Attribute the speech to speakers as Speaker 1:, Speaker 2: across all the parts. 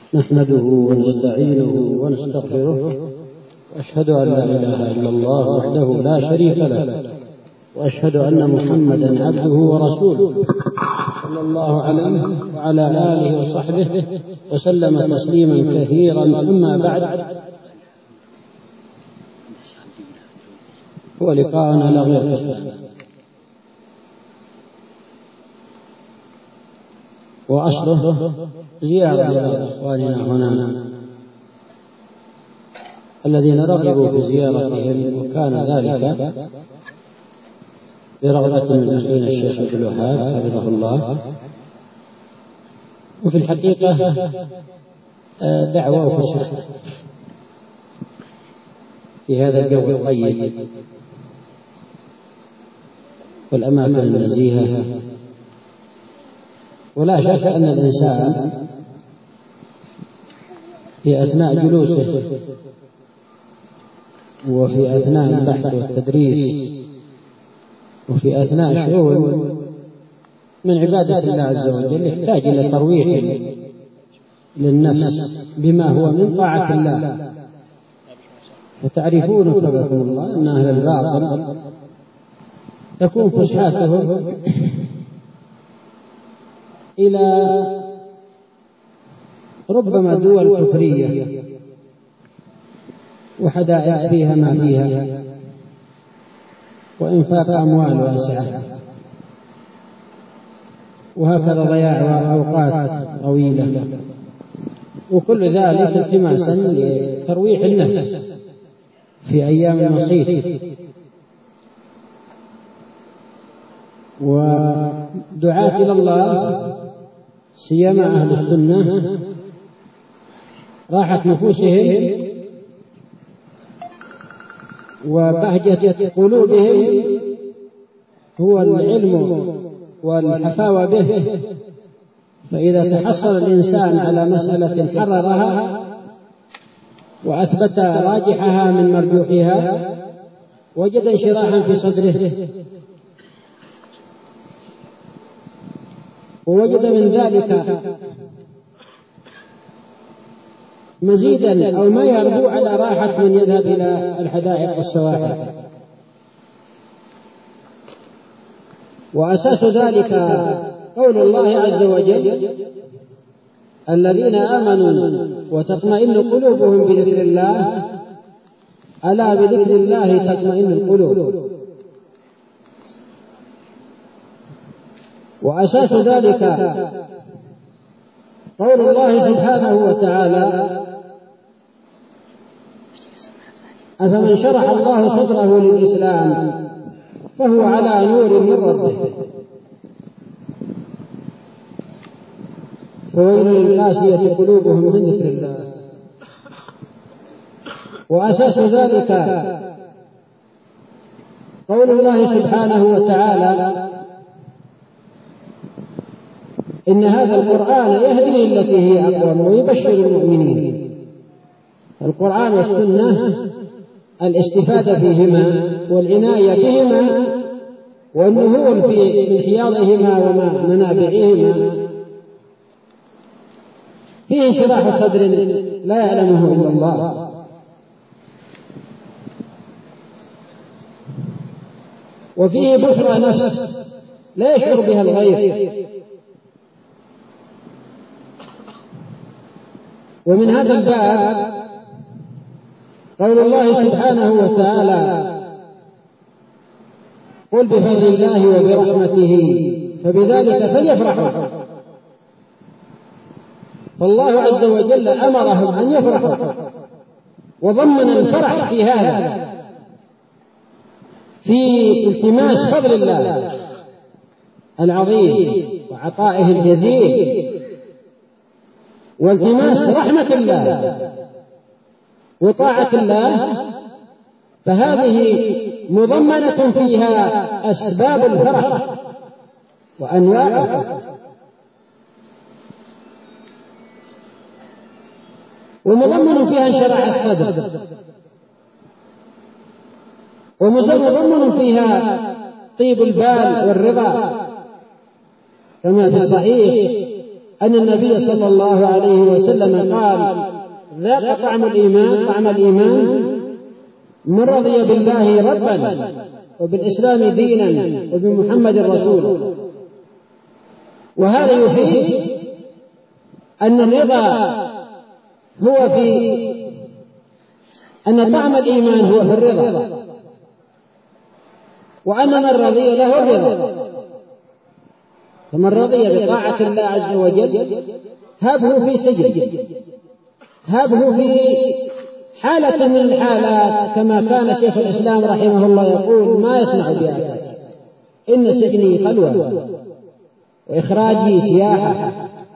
Speaker 1: نحمده ونستعينه ونستغفره، وأشهد أن لا إله إلا الله وحده لا شريك له، وأشهد أن محمدا عبده ورسوله صلى الله عليه وعلى آله وصحبه وسلم تسليما كثيرا. أما بعد، هو لقاءنا لغير الإسلام، وأصله زيارة إلى إخواننا هنا الذين رغبوا في زيارتهم، وكان ذلك برغبة من أخينا الشيخ عبد الوهاب حفظه الله. وفي الحقيقة دعوة وخصوص في هذا الجو الطيب والأماكن النزيهة. ولا شك أن الإنسان في أثناء جلوسه وفي أثناء البحث والتدريس وفي أثناء الشغل من عبادة الله عز وجل يحتاج إلى ترويح للنفس بما هو من طاعة الله. وتعرفون وفقكم الله أن أهل الباطل تكون فسحاتهم إلى ربما دول كفرية وحدائق فيها ما فيها، وإنفاق أموال واسعة، وهكذا ضياع أوقات طويلة، وكل ذلك التماسا لترويح النفس في أيام المصيف. ودعاة إلى الله سيما أهل السنة راحة نفوسهم وبهجة قلوبهم هو العلم والحفاوة به. فإذا تحصل الإنسان على مسألة حررها وأثبت راجحها من مرجوحها وجد انشراحا في صدره، ووجد من ذلك مزيدا أو ما يربو على راحة من يذهب إلى الحدائق والسواحل. وأساس ذلك قول الله عز وجل: الذين آمنوا وتطمئن قلوبهم بذكر الله، ألا بذكر الله تطمئن القلوب. وأساس ذلك قول الله سبحانه وتعالى: أفمن شرح الله صدره للإسلام فهو على نور من ربه فويل للقاسية قلوبهم من ذكر الله. وأساس ذلك قول الله سبحانه وتعالى: إن هذا القرآن يهدي للتي هي أقوم ويبشر المؤمنين. القرآن والسنة الاستفادة فيهما والعناية بهما والنهوض في انحياضهما ومنابعهما فيه انشراح صدر لا يعلمه إلا الله. وفيه بشرى نفس لا يشعر بها الغير. ومن هذا الباب قول الله سبحانه وتعالى: قل بفضل الله وبرحمته فبذلك فليفرحوا. فالله عز وجل أمرهم أن يفرحوا، وضمن الفرح في هذا في التماس فضل الله العظيم وعطائه الجزيل، والتماس رحمة الله وطاعة الله. فهذه مضمنة فيها أسباب الفرح وأنواعه، ومضمن فيها انشراح الصدر، ومضمن فيها طيب البال والرضا، كما في الصحيح أن النبي صلى الله عليه وسلم قال: ذاق طعم الإيمان من رضي بالله ربا وبالإسلام دينا وبمحمد رسولا. وهذا يفيد أن الرضا هو أن طعم الإيمان هو في الرضا، وأن من رضي له الرضا. فمن رضي بطاعة الله عز وجل هبه في سجن، هبه في حالة من الحالات، كما كان شيخ الإسلام رحمه الله يقول: ما يسمع بآيات، إن سجني خلوة وإخراجي سياحة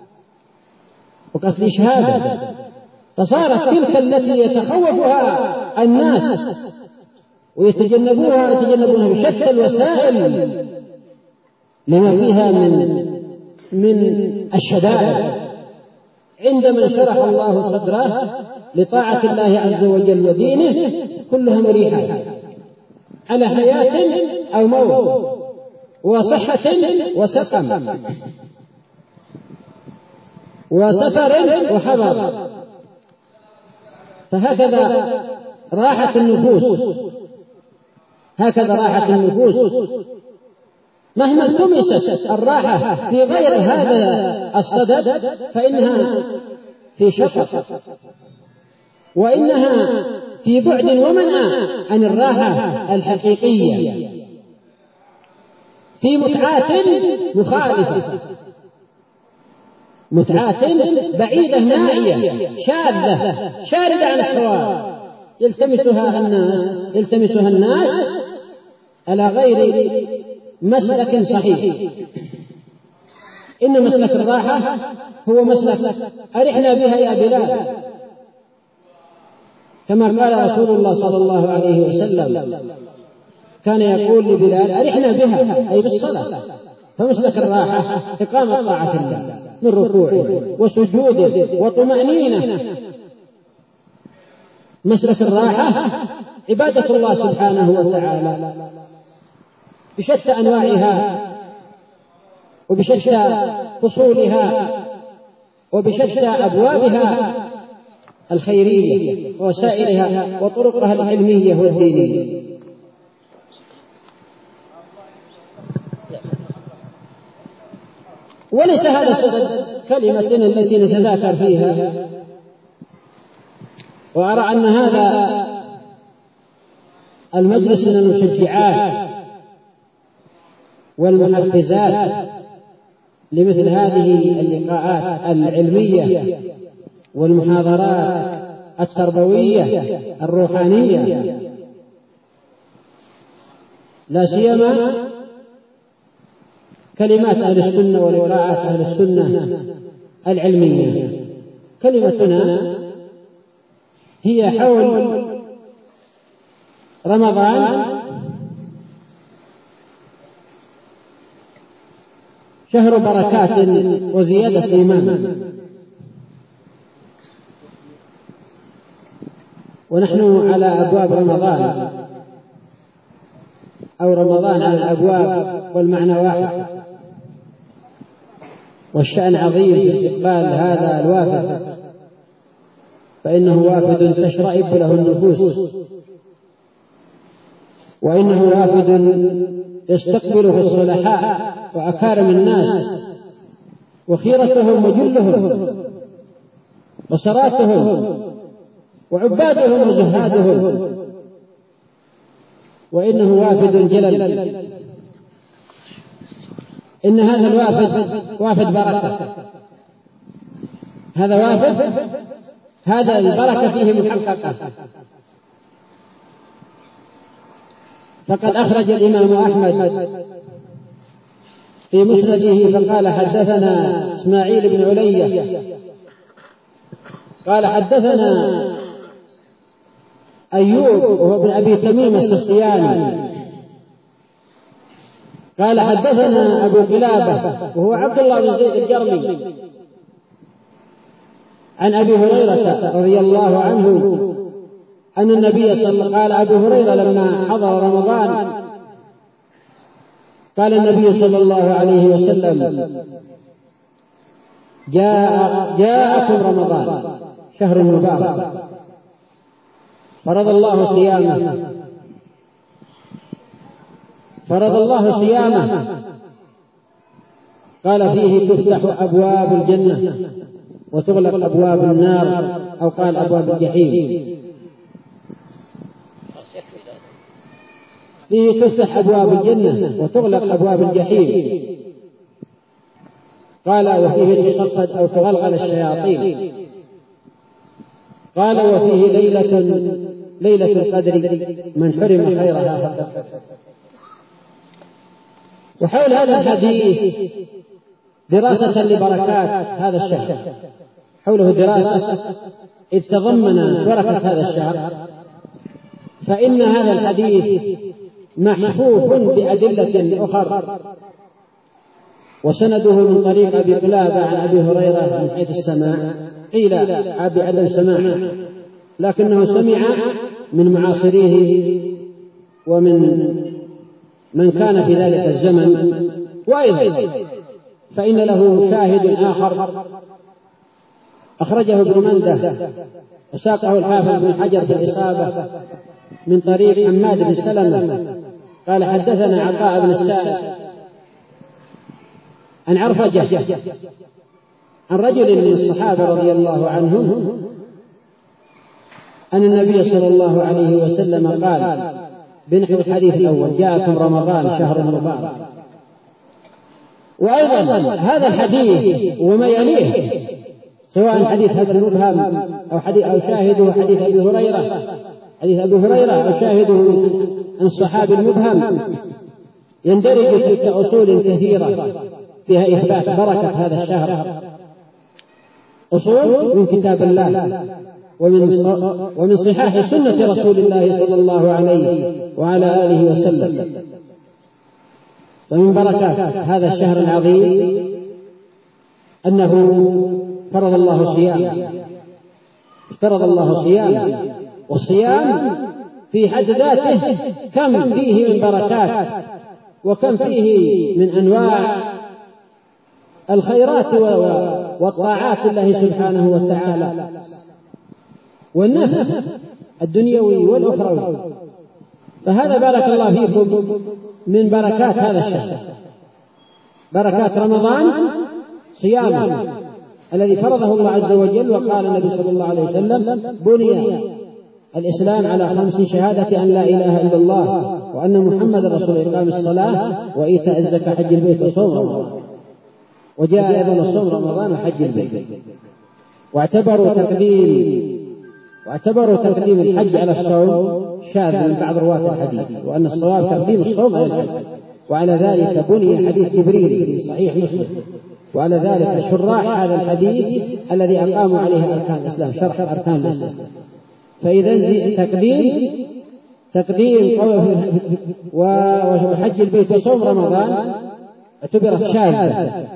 Speaker 1: وقتل شهادة. فصارت تلك التي يتخوفها الناس ويتجنبونها بشتى الوسائل لما فيها من الشدائد، عندما شرح الله صدره لطاعة الله عز وجل ودينه كلها مريحة على حياة أو موت وصحة وسقم وسفر وحضر. فهكذا راحة النفوس، مهما التمست الراحة في غير هذا الصدد فإنها في شفق، وإنها في بعد ومنأى عن الراحة الحقيقية، في متعات مخالفة، متعات بعيدة نائية شاذة شاردة عن الصواب يلتمسها الناس على غير مسلك صحيح. إن مسلك الراحة هو مسلك أرحنا بها يا بلال، كما قال رسول الله صلى الله عليه وسلم، كان يقول لبلال: أرحنا بها، أي بالصلاة. فمسلك الراحة إقامة طاعة الله من ركوع وسجود وطمأنينة. مسلك الراحة عبادة الله سبحانه وتعالى بشتى أنواعها وبشتى فصولها وبشتى أبوابها الخيرية ووسائلها وطرقها العلمية والدينية. وليس هذا صدد كلمتنا التي نتذاكر فيها، وأرى أن هذا المجلس من المشجعات والمحفزات لمثل هذه اللقاءات العلمية والمحاضرات التربوية الروحانية، لا سيما كلمات أهل السنة ولقاءات أهل السنة العلمية. كلمتنا هي حول رمضان، شهر بركات وزيادة إيمان، ونحن على أبواب رمضان، أو رمضان على الأبواب، والمعنى واحد، والشأن عظيم في استقبال هذا الوافد، فإنه وافد تشرئب له النفوس، وإنه وافد يستقبله الصلحاء وأكارم الناس وخيرتهم وجلهم وسراتهم وعبادهم وزهادهم، وإنه وافد جلل. إن هذا الوافد وافد بركة، هذا وافد، هذا البركة فيه محققة. فقد أخرج الإمام أحمد في مسنده فقال: حدثنا إسماعيل بن علية قال حدثنا أيوب وهو ابن أبي تميم السختياني قال حدثنا أبو قلابة وهو عبد الله بن زيد الجرمي عن أبي هريرة رضي الله عنه أن النبي صلى الله عليه وسلم قال أبو هريرة لما حضر رمضان قال النبي صلى الله عليه وسلم: جاءكم رمضان شهر مبارك فرض الله صيامه قال فيه تفتح أبواب الجنة وتغلق أبواب النار، أو قال أبواب الجحيم. فيه تفتح أبواب الجنة وتغلق أبواب الجحيم، قال وفيه تصفد أو تغلغل الشياطين، قال وفيه ليلة القدر من حرم خيرها. وحول هذا الحديث دراسة لبركات هذا الشهر، حوله دراسة إذ تضمن بركة هذا الشهر، فإن هذا الحديث محفوف بأدلة أخرى، وسنده من طريق أبي قلابة عن أبي هريرة من حيث السماع، قيل بعدم سماع، لكنه سمع من معاصريه ومن كان في ذلك الزمن. وأيضا فإن له شاهد آخر أخرجه ابن منده وساقه الحافظ بن حجر في الإصابة من طريق حماد بن سلمة قال حدثنا عطاء بن السائب عن عرفجة عن رجل من الصحابة رضي الله عنهم أن النبي صلى الله عليه وسلم قال بنحو الحديث الأول جاءكم رمضان شهر مبارك. وأيضا هذا الحديث وما يليه سواء حديث هذا المبهم أو شاهده حديث أبي هريرة أو شاهده عن الصحابي المبهم يندرج في أصول كثيرة فيها إثبات بركة هذا الشهر، أصول من كتاب الله ومن صحاح سنة رسول الله صلى الله عليه وعلى آله وسلم. ومن بركات هذا الشهر العظيم أنه افترض الله صيام، والصيام في حد ذاته كم فيه من بركات وكم فيه من أنواع الخيرات والطاعات الله سبحانه وتعالى والنفع الدنيوي والأخروي. فهذا بارك الله فيكم من بركات هذا الشهر، بركات رمضان صيامه الذي فرضه الله عز وجل. وقال النبي صلى الله عليه وسلم بني الإسلام على 5: شهادة أن لا إله إلا الله وأن محمد رسول الله، إقام الصلاة وإيتاء الزكاة حج البيت وصوم رمضان. وجاء أيضا الصوم رمضان وحج البيت. واعتبروا تقديم الحج على الصوم شاذ من بعض رواة الحديث، وأن الصواب تقديم الصوم على الحج. وعلى ذلك بني حديث جبريل في صحيح مسلم، وعلى ذلك شراح هذا الحديث الذي أقاموا عليه أركان الإسلام، شرح أركان الإسلام. فإذا تقديم وحج البيت وصوم رمضان اعتبرت شاذة،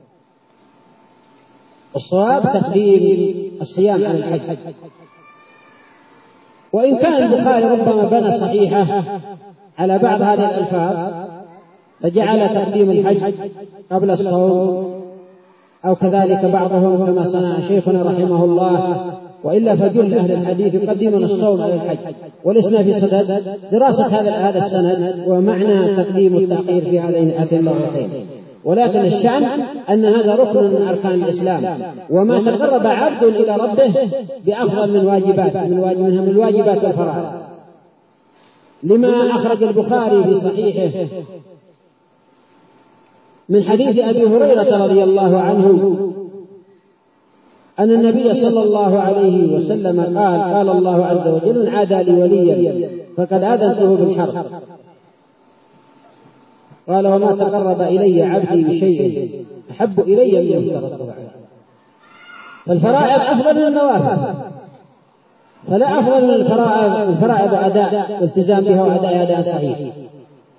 Speaker 1: والصواب تقديم الصيام على الحج. وإن كان البخاري ربما بنى صحيحه على بعض هذه الألفاظ فجعل تقديم الحج قبل الصوم، أو كذلك بعضهم كما صنع شيخنا رحمه الله. وإلا فجل أهل الحديث يقدمون الصوم على الحج. ولسنا في صدد دراسة هذا السند ومعنى تقديم التأخير في هذين اللغتين، ولكن الشأن أن هذا ركن من أركان الإسلام، وما تقرب عبد إلى ربه بأفضل من الواجبات والفرائض. لما أخرج البخاري في صحيحه من حديث أبي هريرة رضي الله عنه أن النبي صلى الله عليه وسلم قال الله عز وجل عادى لي وليا فقد آذنته بالحرب. قال وما تقرب إلي عبدي بشيء أحب إلي من افترضته عليه. فالفرائض أفضل من النوافل، فلا أفضل من الفرائض أداء والتزام بها وأداء أداء صحيح.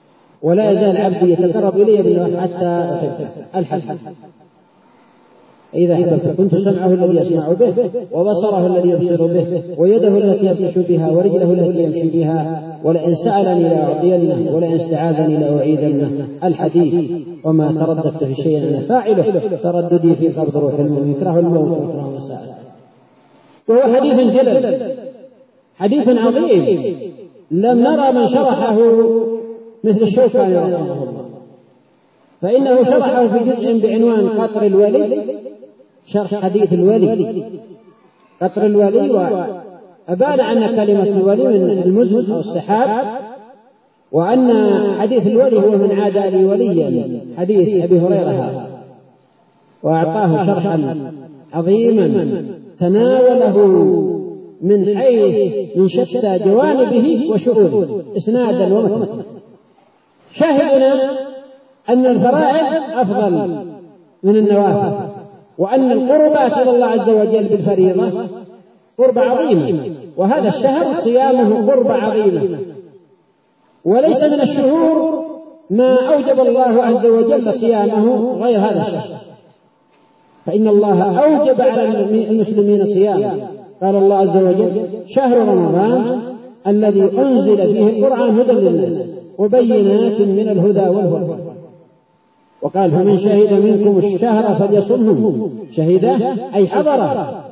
Speaker 1: ولا يزال عبدي يتقرب إلي بالنوافل حتى أحبه الحج. فإذا أحببت كنت سمعه الذي يسمع به وبصره الذي يبصر به ويده التي يبطش بها ورجله التي يمشي بها، ولئن سألني لأعطينه ولئن استعاذني لأعيذنه. الحديث. وما ترددت في شيء أنا فاعله ترددي في قبض روح المؤمن، يكره الموت ويكره مسائله. وهو حديث جلل، حديث عظيم، لم نرى من شرحه مثل الشوكاني رحمه الله، فإنه شرحه في جزء بعنوان قطر الولي، شرح حديث الولي، قطر الولي، وأبان أن كلمة الولي من المزج أو السحاب، وأن حديث الولي هو من عادى لي وليا، حديث أبي هريرة هذا، وأعطاه شرحا عظيما تناوله من حيث من شتى جوانبه وشؤونه إسنادا ومتنا. شاهدنا أن الفرائض أفضل من النوافل، وأن القربات إلى الله عز وجل بالفريضة قربة عظيمة، وهذا الشهر صيامه قربة عظيمة، وليس من الشهور ما أوجب الله عز وجل صيامه غير هذا الشهر، فإن الله أوجب على المسلمين صيامه. قال الله عز وجل: شهر رمضان الذي أنزل فيه القرآن هدى للناس وبينات من الهدى والفرقان. وقال: فمن شهد منكم الشهر فليصمه. شهده أي حضره،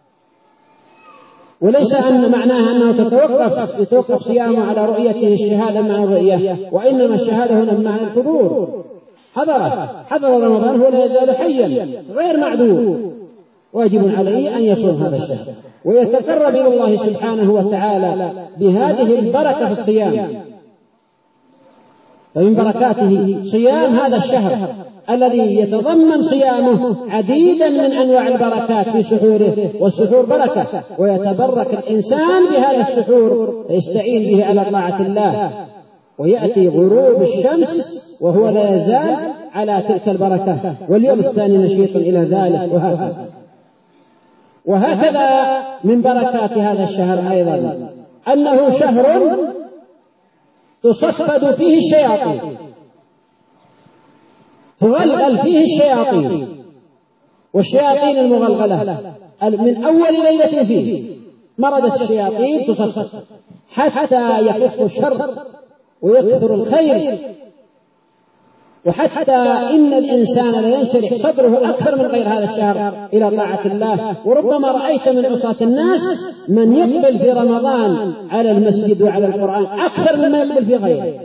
Speaker 1: وليس أن معناها أنه يتوقف صيامه على رؤيته الشهادة مع الرؤية، وإنما الشهادة هنا مع الحضور. حضر رمضان، هو لا يزال حيا غير معذور، واجب عليه أن يصوم هذا الشهر ويتقرب إلى الله سبحانه وتعالى بهذه البركة في الصيام. فمن بركاته صيام هذا الشهر الذي يتضمن صيامه عديدا من أنواع البركات في سحوره، والسحور بركة، ويتبرك الإنسان بهذا السحور فيستعين به على طاعة الله، ويأتي غروب الشمس وهو لا يزال على تلك البركة، واليوم الثاني نشيط إلى ذلك، وهكذا من بركات هذا الشهر أيضا أنه شهر تصفد فيه الشياطين، تغلغل فيه الشياطين، والشياطين المغلغلة من أول ليلة فيه مردت الشياطين تصفد حتى يخف الشر ويكثر الخير، وحتى إن الإنسان لينشرح صدره أكثر من غير هذا الشهر إلى طاعة الله. وربما رأيت من عصاة الناس من يقبل في رمضان على المسجد وعلى القرآن أكثر مما يقبل في غيره،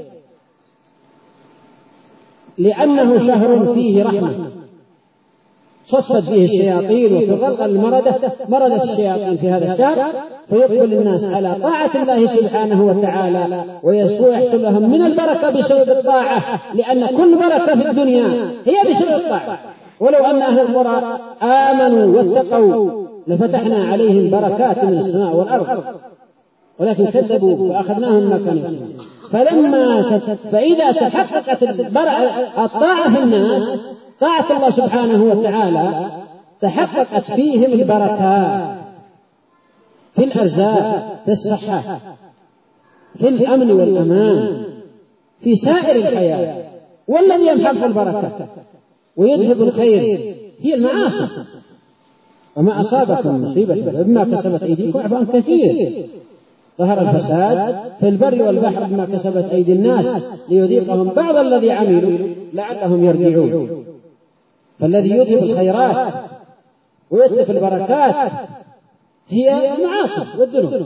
Speaker 1: لأنه شهر فيه رحمة صفت فيه الشياطين وتغلغل مردة الشياطين في هذا الشهر، فيقبل الناس على طاعة الله سبحانه وتعالى، ويحصل لهم من البركة بسبب الطاعة، لأن كل بركة في الدنيا هي بسبب الطاعة. ولو أن أهل القرى آمنوا واتقوا لفتحنا عليهم بركات من السماء والأرض، ولكن كذبوا فأخذناهم ما كانوا يكسبون. فإذا تحققت الطاعة في الناس، طاعة الله سبحانه وتعالى، تحققت فيهم البركات في الأرزاق، في الصحة، في الأمن والأمان، في سائر الحياة. والذي يمحق البركة ويذهب الخير هي المعاصي. وما أصابكم مصيبة بما كسبت أيديكم عفوا كثير. ظهر الفساد في البر والبحر بما كسبت أيدي الناس ليذيقهم بعض الذي عملوا لعلهم يرجعون. فالذي يذهب الخيرات ويتلف البركات هي المعاصي والذنوب.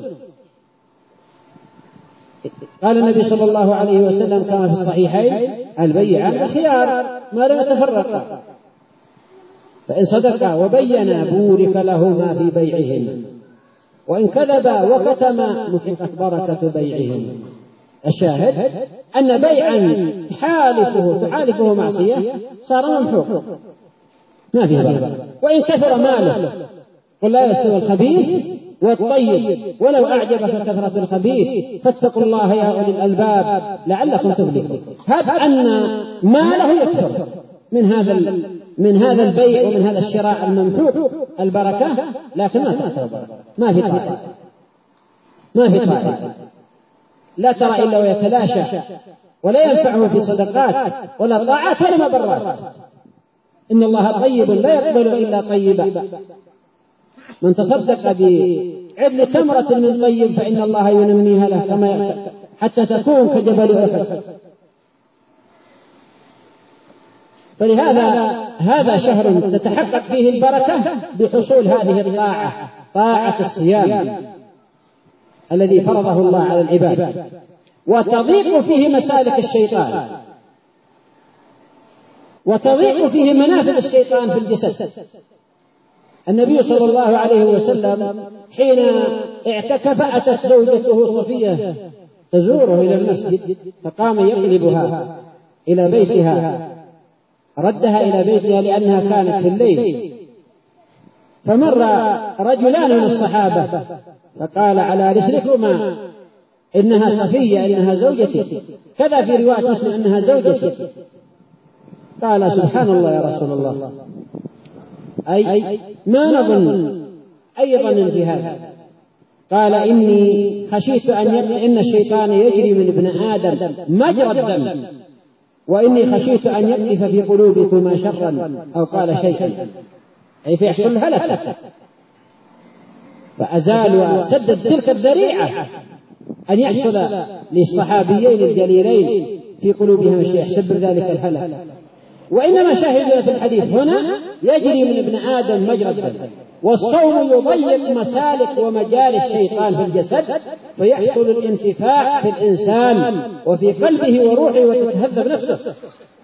Speaker 1: قال النبي صلى الله عليه وسلم كما في الصحيحين: البيعان بالخيار ما لم يتفرقا، فإن صدقا وبينا بورك لهما في بيعهما، وإن كذبا وكتما محقت بركة بيعهما. الشاهد أن بيعا تحالفه معصية صار ممحوق ما فيه بركة، وإن كثر ماله. قل لا يستوي الخبيث والطيب ولو أعجبك كثرة الخبيث فاتقوا الله يا أولي الألباب لعلكم تفلحون. هب أن ماله يكثر من هذا البيع ومن هذا الشراء الممحوق البركة، لكن ما في طائل لا ترى إلا ويتلاشى، ولا ينفعه في صدقات ولا طاعات ولا مبرات. إن الله طيب لا يقبل إلا طيبا. من تصدق بعدل تمرة من طيب فإن الله ينميها له كما حتى تكون كجبل أحد. فلهذا هذا شهر تتحقق فيه البركة بحصول هذه الطاعة، طاعة الصيام الذي فرضه الله على العباد، وتضيق فيه مسالك الشيطان، وتضيق فيه منافذ الشيطان في الجسد. النبي صلى الله عليه وسلم حين اعتكف أتت زوجته صفية تزوره إلى المسجد، فقام يقلبها إلى بيتها، ردها إلى بيتها لأنها كانت في الليل. فمر رجلان من الصحابة فقال على رسلكما إنها صفية، إنها زوجتي، كذا في رواية مسلم إنها زوجتي. قال سبحان الله يا رسول الله، أي ما نظن أي ظن في هذا؟ قال إني خشيت إن الشيطان يجري من ابن آدم مجرى الدم، وإني خشيت أن يقذف في قلوبكما شرا أو قال شيئا، أي فيحصل هلكة. فأزال وسدد تلك الذريعة أن يحصل للصحابيين الجليلين في قلوبهم شيء يسبب ذلك الهلك. وإنما شاهدنا في الحديث هنا يجري من ابن آدم مجرى الدم، والصوم يضيق مسالك ومجال الشيطان في الجسد، فيحصل الانتفاع في الإنسان وفي قلبه وروحه وتتهذب نفسه.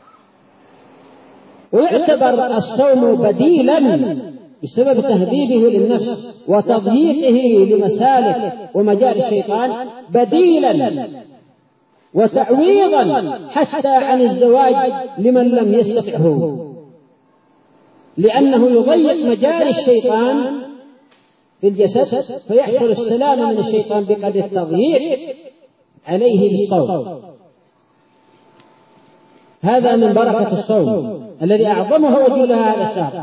Speaker 1: ويعتبر الصوم بديلا بسبب تهذيبه للنفس وتضييقه لمسالك ومجال الشيطان، بديلا وتعويضا حتى عن الزواج لمن لم يستطعه، لأنه يضيق مجال الشيطان في الجسد، فيحصل السلامة من الشيطان بقدر التضييق عليه بالصوم. هذا من بركة الصوم الذي أعظمه وجودها هذا الشهر.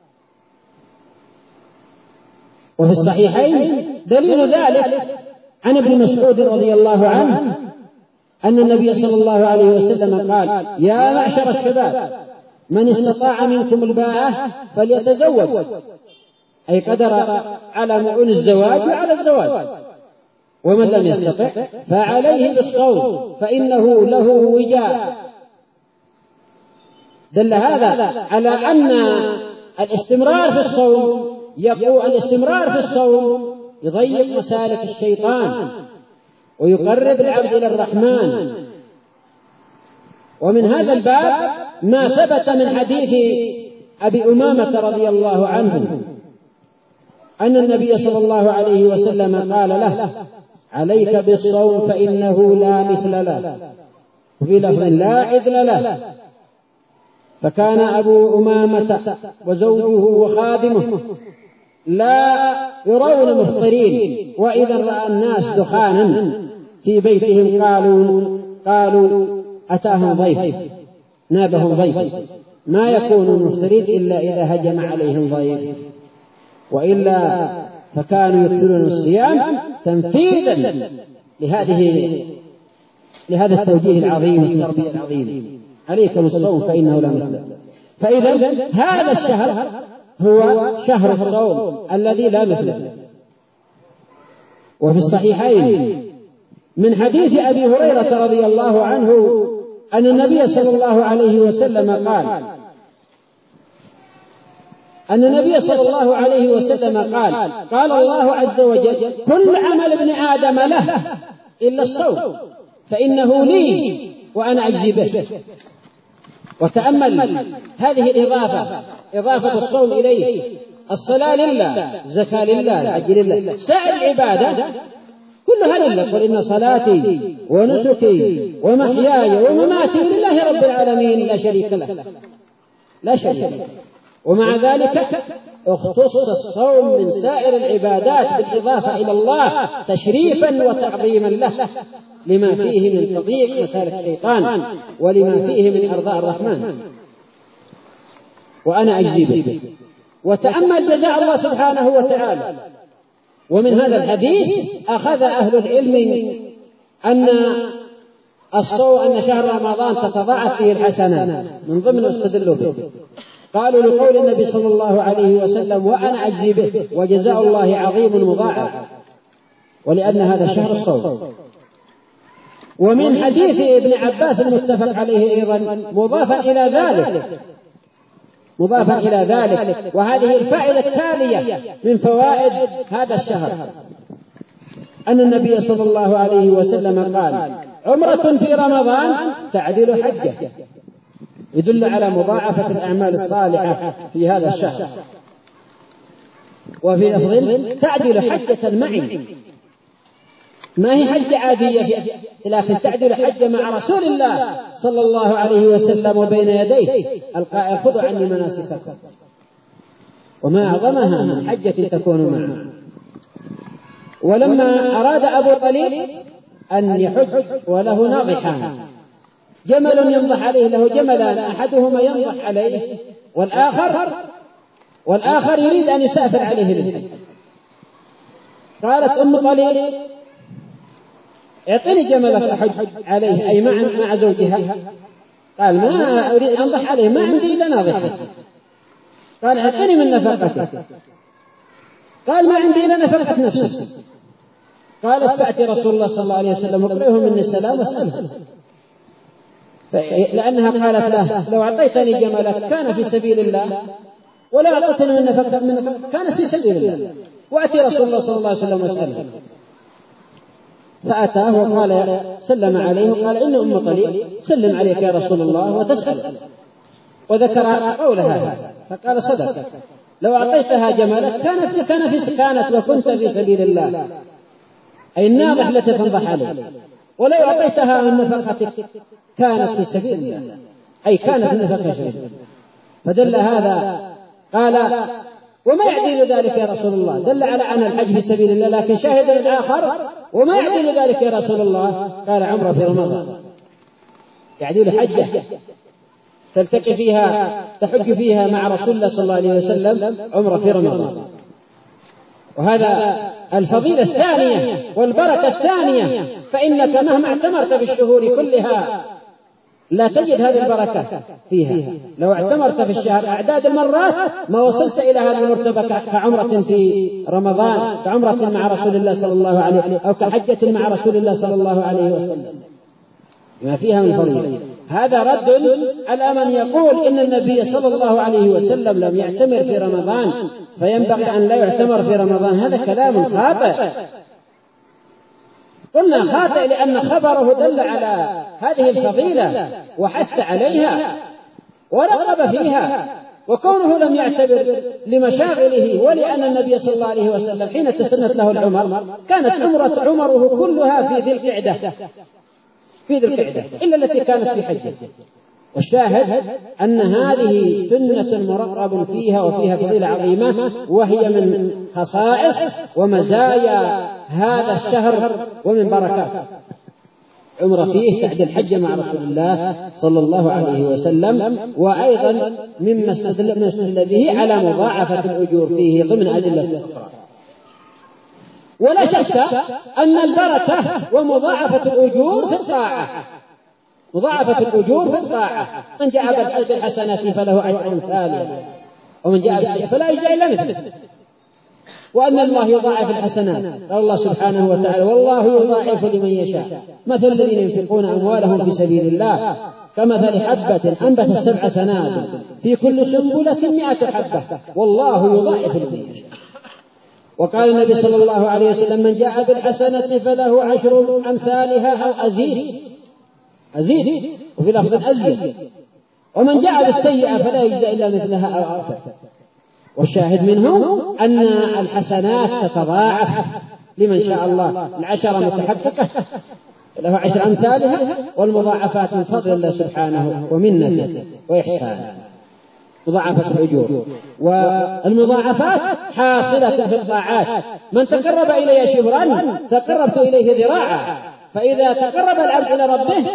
Speaker 1: وفي الصحيحين دليل ذلك عن ابن مسعود رضي الله عنه أن النبي صلى الله عليه وسلم قال: يا معشر الشباب من استطاع منكم الباءة فليتزوج، أي قدر على مؤون الزواج وعلى الزواج، ومن لم يستطع فعليه بالصوم فإنه له وجاء. دل هذا على أن الاستمرار في الصوم يضيق مسالك الشيطان ويقرب العبد إلى الرحمن. ومن هذا الباب ما ثبت من حديث أبي أمامة رضي الله عنه أن النبي صلى الله عليه وسلم قال له: عليك بالصوم فإنه لا مثل له، وفي لفظ لا عدل له. فكان أبو أمامة وزوجه وخادمه لا يرون مفطرين، وإذا رأى الناس دخانا في بيتهم قالوا أتاهم ضيف، نابهم ضيف، ما يكون مفطرين إلا إذا هجم عليهم ضيف، وإلا فكانوا يكثرون الصيام تنفيذا لهذا التوجيه العظيم والتربية العظيم. عليكم الصوم فإنه لا مثل. فإذا هذا الشهر هو شهر الصوم الذي لا مثله. وفي الصحيحين من حديث أبي هريرة رضي الله عنه أن النبي صلى الله عليه وسلم قال الله عز وجل: كل عمل ابن آدم له إلا الصوم فإنه لي وأنا أجزي به. وتأمل هذه الإضافة، إضافة الصوم إليه: الصلاة لله، زكاة لله، الحج لله، سائر العبادة كلها لله. قل إن صلاتي ونسكي ومحياي ومماتي لله رب العالمين لا شريك له، لا شريك له. ومع ذلك اختص الصوم من سائر العبادات بالإضافة إلى الله تشريفا وتعظيما له، لما فيه من تضييق مسالك الشيطان ولما فيه من إرضاء الرحمن. وأنا أجزي به. وتأمل جزاء الله سبحانه وتعالى. ومن هذا الحديث أخذ أهل العلم أن شهر رمضان تتضاعف فيه الحسنات، من ضمن ما استدلوا به قالوا لقول النبي صلى الله عليه وسلم وأنا أجزي به وجزاء الله عظيم مضاعف، ولأن هذا شهر الصوم. ومن حديث ابن عباس المتفق عليه أيضا مضافا إلى ذلك، وهذه الفائدة التالية من فوائد هذا الشهر، أن النبي صلى الله عليه وسلم قال عمرة في رمضان تعدل حجة، يدل على مضاعفة الأعمال الصالحة في هذا الشهر. وفي لفظ تعدل حجة معي، ما هي حجة عادية، لكن تعدل حجة مع رسول الله صلى الله عليه وسلم وبين يديه القائل خذوا عني مناسككم، وما أعظمها من حجة تكون معه. ولما أراد أبو طليل أن يحج وله ناضحان، جمل ينضح عليه، له جملان، أحدهما ينضح عليه والآخر يريد أن يسافر عليه للحج. قالت أم طليل اعطني جملك أحج عليه، أي مع زوجها. قال ما أريد أنضح عليه، ما عندي إلا ناضحة. قال اعطني من نفقتك. قال ما عندي إلا نفقة نفسك. قالت فأتي رسول الله صلى الله عليه وسلم اقرئه مني السلام واسأله، لأنها قالت له لو أعطيتني جملك كان في سبيل الله، ولو أعطيتني من نفقة كان في سبيل الله، وأتي رسول الله صلى الله عليه وسلم واسأله. فأتاه وقال سلم عليه وقال إن أم طليل سلم عليك يا رسول الله وتسأل، وذكر قولها فقال صدق، لو أعطيتها جملك كانت وكنت في سبيل الله، أي الناضح التي تنضح عليه، ولو أعطيتها من نفقتك كانت في سبيل الله، أي كانت من نفقة سبيل الله. فدل هذا قال وما يعدل ذلك يا رسول الله، دل على أن الحج في سبيل الله، لكن شاهد الآخر وما يعدل ذلك يا رسول الله، قال عمرة في رمضان، يعدل حجة تلتقي فيها تحج فيها مع رسول الله صلى الله عليه وسلم عمرة في رمضان. وهذا الفضيلة الثانية والبركة الثانية، فإنك مهما اعتمرت في الشهور كلها لا تجد هذه البركة فيها. لو اعتمرت في الشهر أعداد المرات ما وصلت إلى هذه المرتبة كعمرة في رمضان، كعمرة مع رسول الله صلى الله عليه وسلم، أو كحجة مع رسول الله صلى الله عليه وسلم، ما فيها من فضيلة. هذا رد على من يقول إن النبي صلى الله عليه وسلم لم يعتمر في رمضان فينبغي أن لا يعتمر في رمضان. هذا كلام خاطئ. قلنا خاطئ لأن خبره دل على هذه الفضيلة وحث عليها ورغب فيها، وكونه لم يعتبر لمشاغله ولأن النبي صلى الله عليه وسلم حين تسنت له العمر كانت عمره كلها في ذي القعدة إلا التي كانت في حجه. والشاهد أن هذه سنة مرغب فيها وفيها فضيلة عظيمة، وهي من خصائص ومزايا هذا الشهر ومن بركاته. عمر فيه تعدل الحج مع رسول الله صلى الله عليه وسلم، وأيضا مما استدل به على مضاعفة الأجور فيه ضمن أدلة أخرى. ولا شك أن البركة ومضاعفة الأجور في الطاعة، مضاعفة الأجور في الطاعة، من جاء بالحسنات فله عشر أمثالها ومن جاء بالسيئة فلا يجزى إلا مثله، وأن الله يضاعف الحسنات. قال الله سبحانه وتعالى والله يضاعف لمن يشاء، مثل الذين ينفقون أموالهم في سبيل الله كمثل حبة أنبتت 7 سنابل في كل سنبلة 100 حبة والله يضاعف لمن يشاء. وقال النبي صلى الله عليه وسلم من جاء بالحسنة فله 10 أمثالها أو أزيد وفي لفظ أزيد، ومن جاء بالسيئة فلا يجزى إلا مثلها أو أكثر. والشاهد منه أن الحسنات تتضاعف لمن شاء الله، 10 متحققة له 10 أمثالها، والمضاعفات من فضل الله سبحانه ومنته وإحسانه، مضاعفة الأجور. والمضاعفات حاصلة في الطاعات، من تقرب إلي شبرا تقربت إليه ذراعا. فإذا تقرب العبد إلى ربه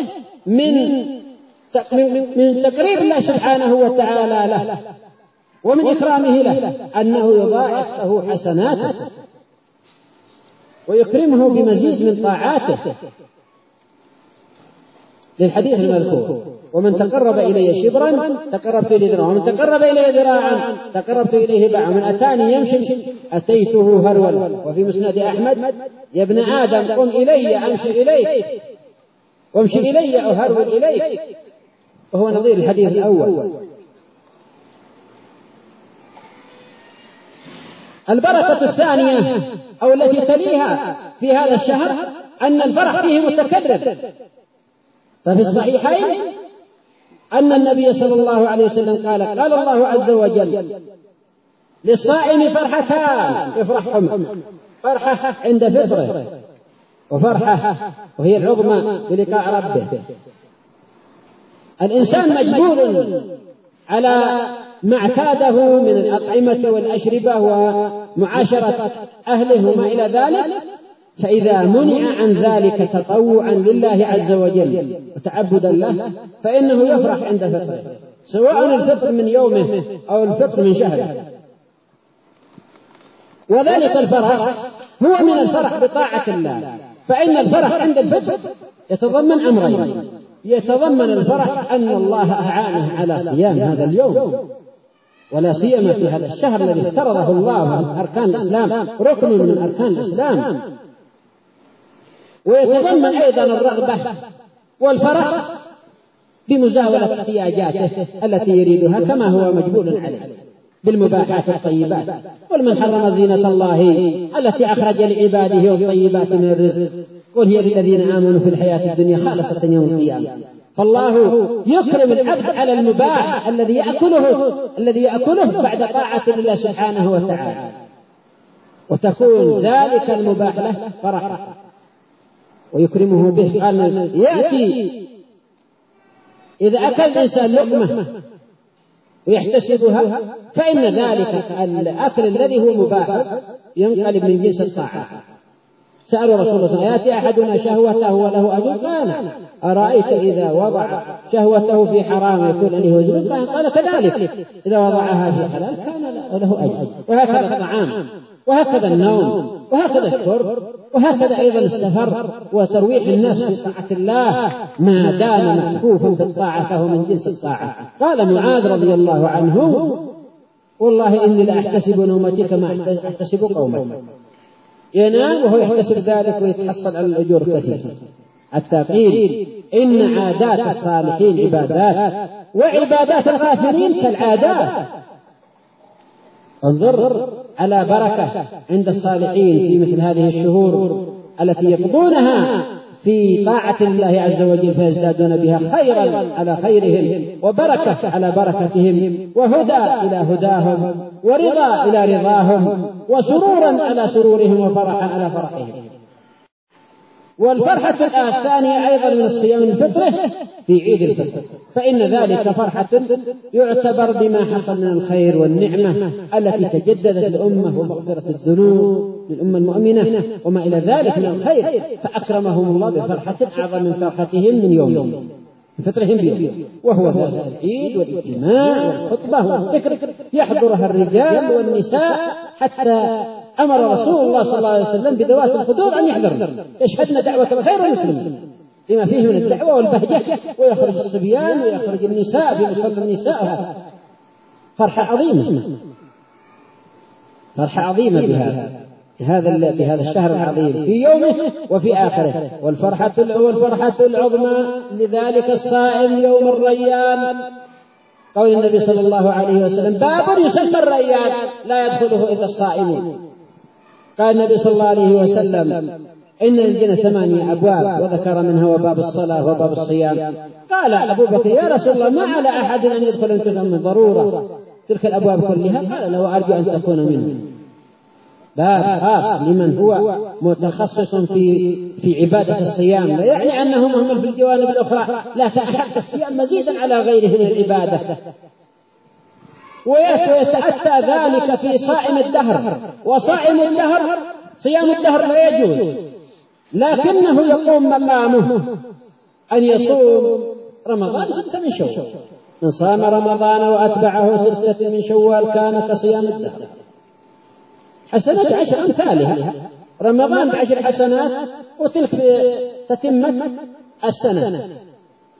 Speaker 1: من تقريب الله سبحانه وتعالى له ومن إكرامه له أنه يضاعف له حسناته ويكرمه بمزيد من طاعاته. للحديث المذكور: ومن تقرب إلي شبرا تقربت إليه ذراعا، ومن تقرب إلي ذراعا تقربت إليه باعا، ومن أتاني يمشي أتيته هرولا. وفي مسند أحمد: يا ابن آدم قم إلي أمشي إليك، وامشي إلي أو هرول إليك، وهو نظير الحديث الأول. البركة الثانية أو التي تليها في هذا الشهر أن الفرح فيه متكرر. ففي الصحيحين أن النبي صلى الله عليه وسلم قال: قال الله عز وجل: للصائم فرحتان يفرحهما، فرحة عند فطره، وفرحة وهي العظمى بلقاء ربه. الإنسان مجبور على ما اعتاده من الأطعمة والأشربة ومعاشرة أهله وما إلى ذلك، فإذا منع عن ذلك تطوعا لله عز وجل وتعبدا له فإنه يفرح عند فطره، سواء الفطر من يومه أو الفطر من شهره. وذلك الفرح هو من الفرح بطاعة الله، فإن الفرح عند الفطر يتضمن أمرين: يتضمن الفرح أن الله أعانه على صيام هذا اليوم، ولا سيما في هذا الشهر الذي افترضه الله من أركان الإسلام، ركن من أركان الإسلام. ويتضمن أيضا الرغبة والفرح بمزاولة احتياجاته التي يريدها كما هو مجبول عليه بالمباحات الطيبات. قل من حرم زينة الله التي أخرج لعباده والطيبات من الرزق قل هي للذين آمنوا في الحياة الدنيا خالصة يوم القيامة. فالله يكرم العبد على المباح الذي يأكله بعد طاعة الله سبحانه وتعالى، وتكون ذلك المباح له فرحا ويكرمه به. قال: يأتي إذا أكل الإنسان لقمة ويحتسبها فإن ذلك الأكل الذي هو مباح ينقلب من جنس الطاعة. سألوا رسول الله صلى الله عليه وسلم: يأتي أحدنا شهوته وله أجر؟ قال: أرأيت إذا وضع شهوته في حرام يكون له أجر؟ قال: كذلك إذا وضعها في حلال كان له أجر. وهكذا الطعام، وهكذا النوم، وهكذا الشرب، وهكذا أيضا السفر وترويح النفس في طاعة الله ما دام محفوفا بالطاعة فهو من جنس الطاعة. قال معاذ رضي الله عنه: والله إني لأحتسب نومتي كما أحتسب قومك. ينام وهو يحتسب ذلك ويتحصل على الأجور كثير، حتى قيل إن عادات الصالحين عبادات وعبادات الغافلين كالعادات. انظر على بركة عند الصالحين في مثل هذه الشهور التي يقضونها في طاعة الله عز وجل فيزدادون بها خيرا على خيرهم، وبركة على بركتهم، وهدى إلى هداهم، ورضا إلى رضاهم، وسرورا على سرورهم، وفرحا على فرحهم. والفرحة الثانية أيضا من الصيام من فطره في عيد الفطر، فإن ذلك فرحة يعتبر بما حصل من الخير والنعمة التي تجددت الأمة ومغفرة الذنوب للأمة المؤمنة وما إلى ذلك من الخير، فأكرمهم الله بفرحة أعظم من فرحتهم من يوم فطرهم بيوم، وهو هذا العيد والاجتماع والخطبة والذكر يحضرها الرجال والنساء، حتى أمر رسول الله صلى الله عليه وسلم بذوات الخدور أن يحضرن يشهدن دعوة الخير والمسلمين لما فيه من الدعوة والبهجة، ويخرج الصبيان ويخرج النساء في مصلى النساء. فرحة عظيمة، فرحة عظيمة بهذا الشهر العظيم في يومه وفي آخره. والفرحة العظمى لذلك الصائم يوم الريان، قول النبي صلى الله عليه وسلم: باب يسمى الريان لا يدخله إلا الصائمون. قال النبي صلى الله عليه وسلم: إن للجنة 8 أبواب، وذكر منها وباب الصلاة وباب الصيام. قال أبو بكر: يا رسول الله ما على أحد أن يدخل من تلك من ضرورة تلك الأبواب كلها؟ قال: لو أرجو أن تكون منهم. باب خاص لمن هو متخصص في عبادة الصيام، لا يعني أنهم هم في الجوانب الأخرى، لكن أحق الصيام مزيدا على غيره من العبادة. ويتأتى ذلك في صائم الدهر، وصائم الدهر صيام الدهر لا يجوز، لكنه يقوم مقامه أن يصوم رمضان 6 من شوال. من صام رمضان وأتبعه 6 من شوال كان كصيام الدهر. حسنات 10 أمثالها، رمضان ب10 حسنات، وتلك تتمة السنة.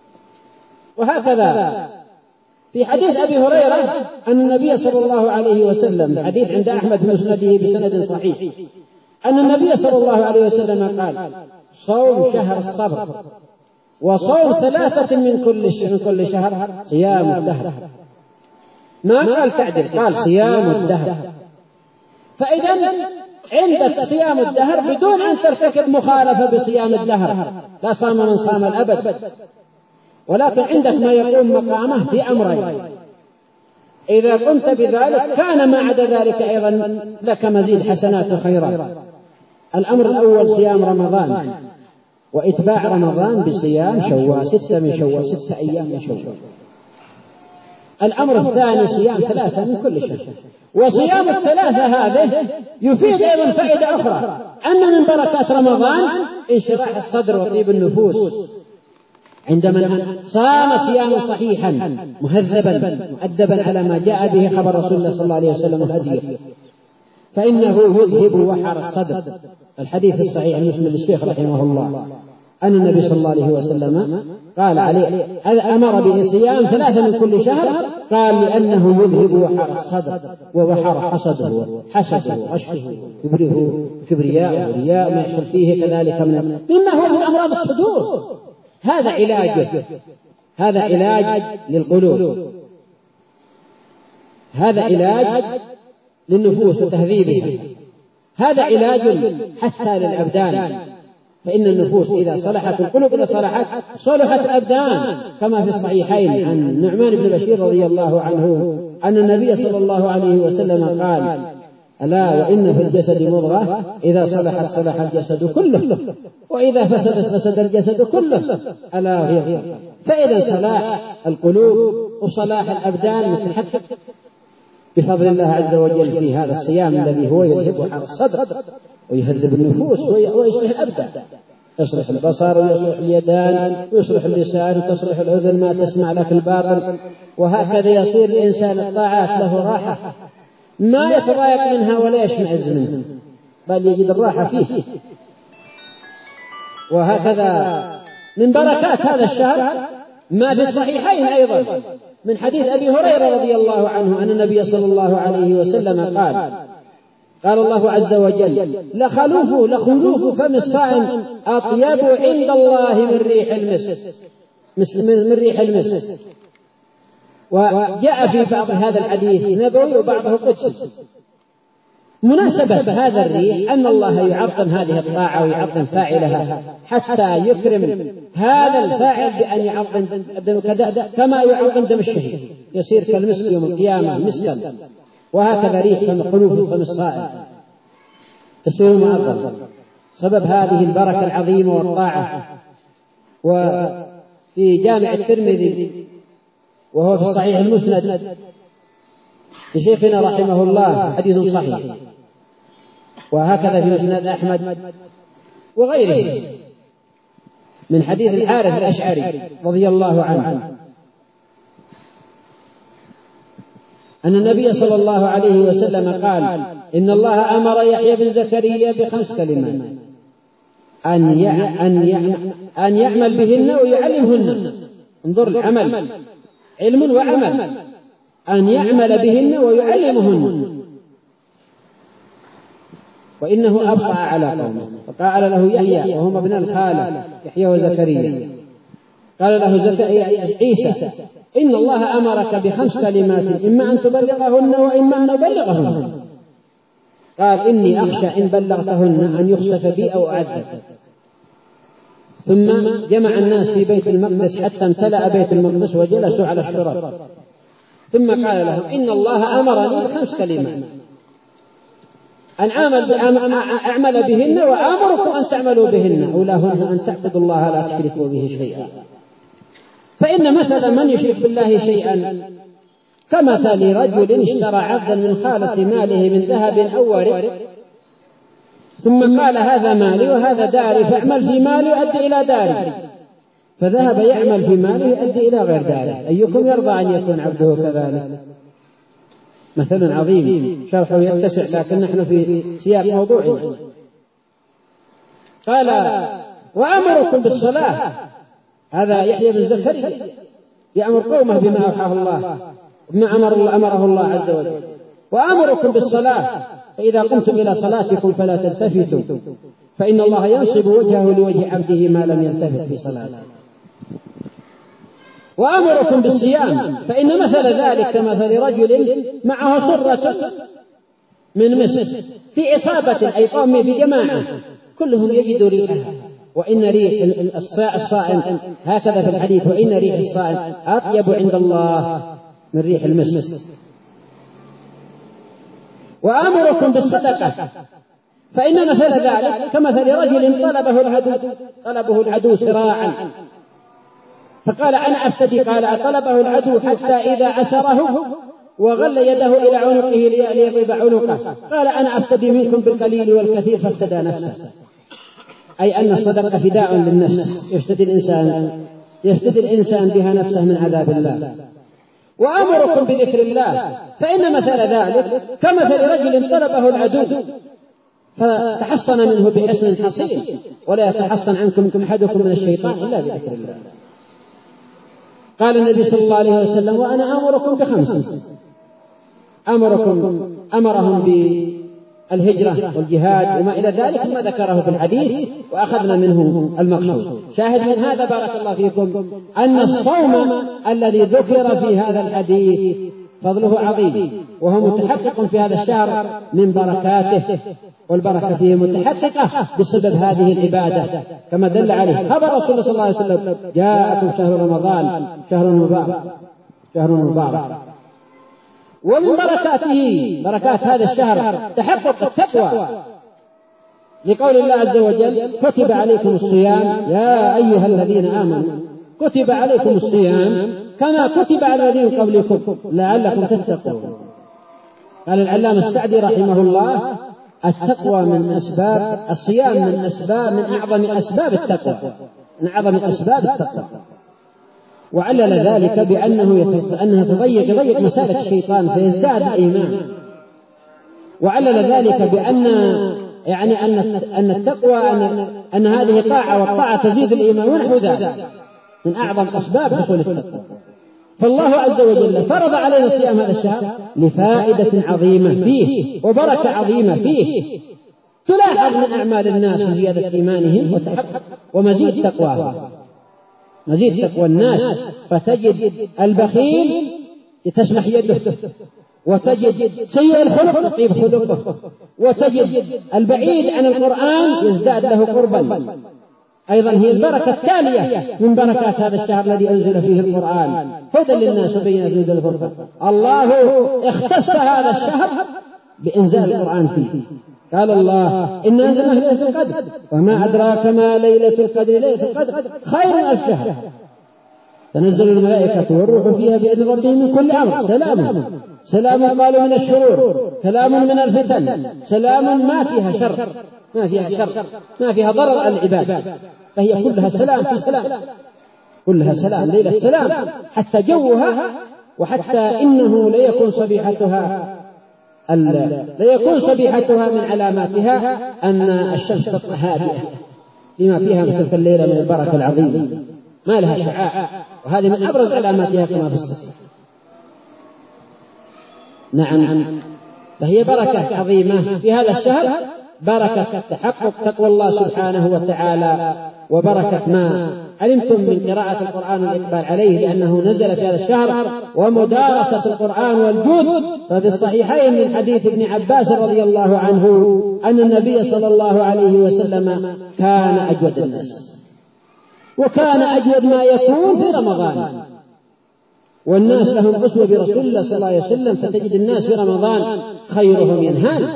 Speaker 1: وهكذا في حديث أبي هريرة أن النبي صلى الله عليه وسلم، حديث عند أحمد في مسنده بسند صحيح، أن النبي صلى الله عليه وسلم قال: صوم شهر الصبر وصوم 3 من كل شهر صيام الدهر. ما قال تعدل، قال صيام الدهر. فإذا عندك صيام الدهر بدون أن ترتكب مخالفة بصيام الدهر، لا صام من صام الأبد، ولكن عندك ما يقوم مقامه في أمرين. إذا قمت بذلك كان ما عدا ذلك أيضا لك مزيد حسنات وخيرات. الأمر الأول صيام رمضان، وإتباع رمضان بصيام شوال 6 من شوال، 6 أيام من شوال. الأمر الثاني صيام 3 من كل شهر. وصيام ال3 هذه يفيد أيضا فائدة أخرى، أن من بركات رمضان انشراح الصدر وطيب النفوس. عندما صام صياما صحيحا مهذبا مؤدبا على ما جاء به خبر رسول الله صلى الله عليه وسلم وهديه، فإنه يذهب وحر الصدر. الحديث الصحيح عن مسلم الشيخ رحمه الله أن النبي صلى الله عليه وسلم قال عليه أمر بصيام 3 من كل شهر، قال لأنه يذهب وحر الصدر، ووحر حسده وغشه كبرياء ورياء ما يحصل فيه كذلك مما هو من أمراض الصدور. هذا علاجه، هذا علاج للقلوب، هذا علاج للنفوس وتهذيبها، هذا علاج حتى للأبدان. فإن النفوس إذا صلحت، القلوب إذا صلحت الأبدان، كما في الصحيحين عن نعمان بن بشير رضي الله عنه أن النبي صلى الله عليه وسلم قال: ألا وإن في الجسد مضغة إذا صلحت صلح الجسد كله، وإذا فسدت فسد الجسد كله، ألا وهي القلب. فإذا صلاح القلوب وصلاح الأبدان متحقق بفضل الله عز وجل في هذا الصيام الذي هو يذهب وحر الصدر ويهذب النفوس ويصلح الأبدان، يصلح البصر ويصلح اليدان ويصلح اللسان وتصلح الأذن ما تسمع لك الباطل، وهكذا يصير الإنسان الطاعات له راحة ما يتضايق منها ولا يشمئز منها، بل يجد الراحة فيه. وهكذا من بركات هذا الشهر ما في الصحيحين أيضا من حديث أبي هريرة رضي الله عنه أن النبي صلى الله عليه وسلم قال الله عز وجل: لخلوف فم الصائم أطيب عند الله من ريح المسك. وجاء في بعض هذا الحديث نبوي وبعضه قدسي. مناسبة هذا الريح أن الله يعظم هذه الطاعة ويعظم فاعلها حتى يكرم هذا الفاعل بأن يعظم كما يعظم دم الشهيد، يصير كالمسك يوم القيامة مسكا. وهكذا ريح خلوف فم الصائم تصير معظم سبب هذه البركة العظيمة والطاعة. وفي جامع الترمذي وهو في صحيح المسند لشيخنا رحمه الله حديث صحيح، وهكذا في مسند أحمد وغيره من حديث الحارث الأشعري رضي الله عنه أن النبي صلى الله عليه وسلم قال: إن الله أمر يحيى بن زكريا ب5 كلمات أن يعمل بهن ويعلمهن. انظر العمل، علم وعمل، أن يعمل بهن ويعلمهن. وإنه أبقى على قومه، فقال له يحيى وهم ابن الخالة يحيى وزكريا، قال له عيسى: إن الله أمرك ب5 كلمات إما أن تبلغهن وإما أن أبلغهن. قال: إني أخشى إن بلغتهن أن يخسف بي أو أعذب. ثم جمع الناس في بيت المقدس حتى امتلأ بيت المقدس وجلسوا على الشرف. ثم قال لهم: إن الله أمرني ب5 كلمات أن أعمل بهن وآمركم أن تعملوا بهن، أولاهن أن تعبدوا الله لا تشركوا به شيئا. فإن مثل من يشرك بالله شيئا كمثل رجل اشترى عبدا من خالص ماله من ذهب أو ورق، ثم قال: هذا مالي وهذا داري، فاعمل في مالي يؤدي إلى داري. فذهب يعمل في ماله يؤدي إلى غير داري. أيكم يرضى أن يكون عبده كذلك؟ مثل عظيم شرحه يتسع، لكن نحن في سياق موضوعي. قال: وأمركم بالصلاة، هذا يحيى بن زكريا يأمر قومه بما أوحاه الله بما أمره الله عز وجل. وأمركم بالصلاة فإذا قمتم إلى صلاتكم فلا تلتفتوا فإن الله ينصب وجهه لوجه عبده ما لم يلتفت في صلاته. وأمركم بالصيام فإن مثل ذلك كمثل رجل معه سرة من مسك في عصابة أي قوم في جماعة كلهم يجدوا ريحها، وإن ريح الصائم هكذا في الحديث، وإن ريح الصائم أطيب عند الله من ريح المسك. وأمركم بالصدقة فإن مثل ذلك كمثل رجل طلبه العدو سراعا فقال أنا أفتدي، قال طلبه العدو حتى إذا عسره وغل يده إلى عنقه ليضرب عنقه قال أنا أفتدي منكم بالقليل والكثير فافتدى نفسه، أي أن الصدقة فداء للنفس يفتدي الإنسان بها نفسه من عذاب الله. وأمركم بذكر الله فإن مثل ذلك كمثل رجل طلبه العدو فتحصن منه بحصن حصين ولا يتحصن عنكم أحدكم من الشيطان إلا بذكر الله. قال النبي صلى الله عليه وسلم وأنا أمركم بخمس، أمرهم بالهجرة والجهاد وما إلى ذلك ما ذكره في الحديث وأخذنا منه المقصود. شاهد من هذا بارك الله فيكم أن الصوم الذي ذكر في هذا الحديث فضله عظيم وهو متحقق في هذا الشهر من بركاته، والبركة فيه متحققة بسبب هذه العبادة كما دل عليه خبر رسول الله صلى الله عليه وسلم جاءكم شهر رمضان شهر مبارك. ومن بركات هذا الشهر تحقق التقوى لقول الله عز وجل كتب عليكم الصيام يا أيها الذين آمنوا كتب عليكم الصيام كما كتب على الذين قبلكم لعلكم تتقون. قال العلامة السعدي رحمه الله التقوى من أسباب الصيام من أعظم أسباب التقوى وعلل ذلك بأنها تضيق مسالك الشيطان فيزداد الإيمان، وعلل ذلك بأن أن التقوى أن هذه طاعة والطاعة تزيد الإيمان ونحو ذلك من أعظم أسباب حصول التقوى. فالله عز وجل فرض علينا صيام هذا الشهر لفائدة عظيمة فيه وبركة عظيمة فيه تلاحظ من أعمال الناس زيادة إيمانهم وتحقق ومزيد تقواهم، مزيد تقوى الناس. فتجد البخيل تسمح يده، وتجد سيء الخلق يطيب خلقه، وتجد البعيد عن القرآن يزداد له قربا. أيضا هي البركة التالية من بركات هذا الشهر الذي أنزل فيه القرآن هدى للناس وبينات من الفرقان. الله اختص هذا الشهر بإنزال القرآن فيه. قال الله إنا أنزلناه ليلة القدر وما أدراك ما ليلة القدر، ليلة القدر خير من ألف شهر تنزل الملائكة والروح فيها بإذن ربهم من كل أمر سلام قالوا من الشرور سلام من الفتن سلام ما فيها شر ما فيها ضرر على العباد، فهي كلها سلام في سلام، كلها سلام ليلة سلام حتى جوها، وحتى إنه ليكون صبيحتها من علاماتها أن الشمس تطلع هادئة لما فيها من تلك الليلة من البركة العظيمة ما لها شعاع، وهذه من أبرز علاماتها كما في الصحيح. نعم، فهي بركة عظيمة في هذا الشهر، بركة تحقق تقوى الله سبحانه وتعالى، وبركة ما علمتم من قراءة القرآن والإقبال عليه لأنه نزل في هذا الشهر، ومدارسة القرآن والجود. ففي الصحيحين من حديث ابن عباس رضي الله عنه أن النبي صلى الله عليه وسلم كان أجود الناس، وكان أجود ما يكون في رمضان، والناس لهم أسوة برسول الله صلى الله عليه وسلم، فتجد الناس في رمضان خيرهم ينهال.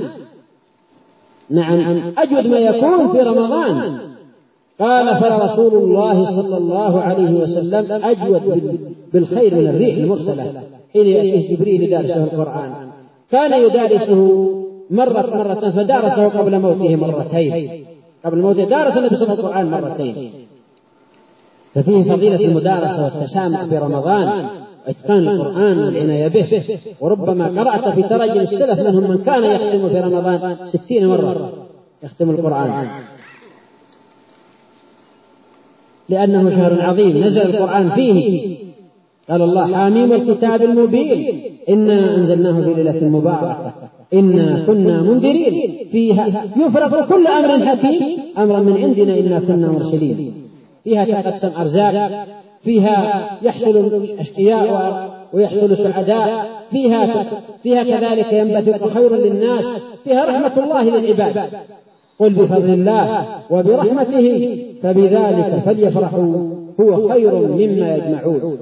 Speaker 1: نعم، أجود ما يكون في رمضان. قال فرسول الله صلى الله عليه وسلم أجود بالخير من الريح المرسلة حين يأتيه جبريل يدارسه القرآن، كان يدارسه مرة فدارسه قبل موته مرتين، قبل موته دارس النبي صلى الله عليه وسلم القرآن مرتين. ففيه فضيلة المدارسة والتسامح في رمضان، إتقان القرآن والعناية به. وربما قرأت في تراجم السلف منهم من كان يختم في رمضان 60 مرة يختم القرآن، لأنه شهر عظيم نزل القرآن فيه قال الله: حاميم الكتاب المبين إنا أنزلناه في ليلة مباركة إنا كنا منذرين فيها يفرق كل أمر حكيم أمرا من عندنا إنا كنا مرسلين. فيها تقسم أرزاق، فيها يحصل أشقياء ويحصل سعداء، فيها كذلك ينبثق خير للناس، فيها رحمة الله للعباد. قل بفضل الله وبرحمته فبذلك فليفرحوا هو خير مما يجمعون.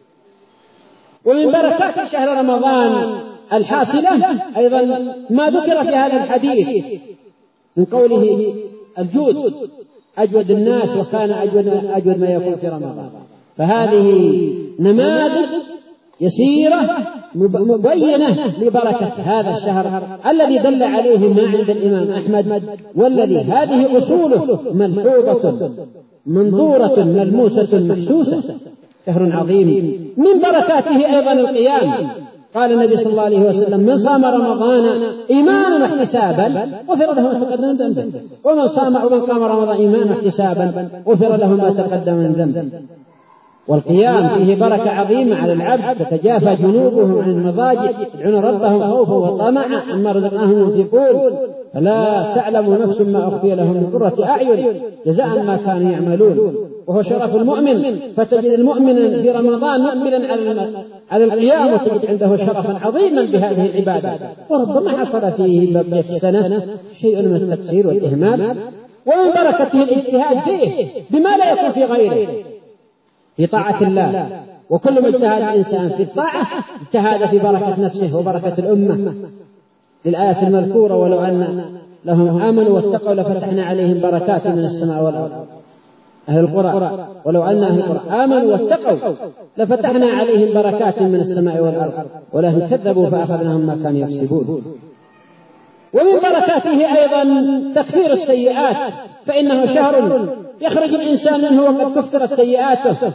Speaker 1: ومن بركات شهر رمضان الحاصلة أيضا ما ذكر في هذا الحديث من قوله: الجود أجود الناس وكان أجود ما يكون في رمضان. فهذه نماذج يسيرة مبينة لبركة هذا الشهر الذي دل عليه ما عند الإمام أحمد، والذي هذه أصوله ملحوظة منظورة ملموسة محسوسة. شهر عظيم من بركاته أيضا القيام. قال النبي صلى الله عليه وسلم: من صام رمضان إيمانا واحتسابا غفر له ما تقدم من ذنبه، ومن قام رمضان إيمانا واحتسابا غفر له ما تقدم من ذنبه. والقيام فيه بركة عظيمة على العبد، تتجافى جنوبهم عن المضاجع يدعون ربهم خوفا وطمعا عما رزقناهم ينفقون، فلا تعلم نفس ما أخفي لهم من قرة أعين جزاء ما كانوا يعملون. وهو شرف المؤمن، فتجد المؤمن في رمضان مقبلا على القيام، وتجد عنده شرفا عظيما بهذه العبادة. وربما حصل فيه بقية السنة شيء من التقصير والإهمال. ومن بركته الاجتهاد فيه بما لا يكون في غيره في طاعة الله. وكل ما اجتهد الإنسان في الطاعة اجتهد في بركة نفسه وبركة الأمة. للآية المذكورة: ولو أن لهم آمنوا واتقوا لفتحنا عليهم بركات من السماء والأرض. أهل القرى: ولو أن أهل القرى آمنوا واتقوا لفتحنا عليهم بركات من السماء والأرض ولكن كذبوا فأخذناهم ما كانوا يكسبون. ومن بركاته أيضا تكفير السيئات، فإنه شهر يخرج الإنسان منه وقد كفرت سيئاته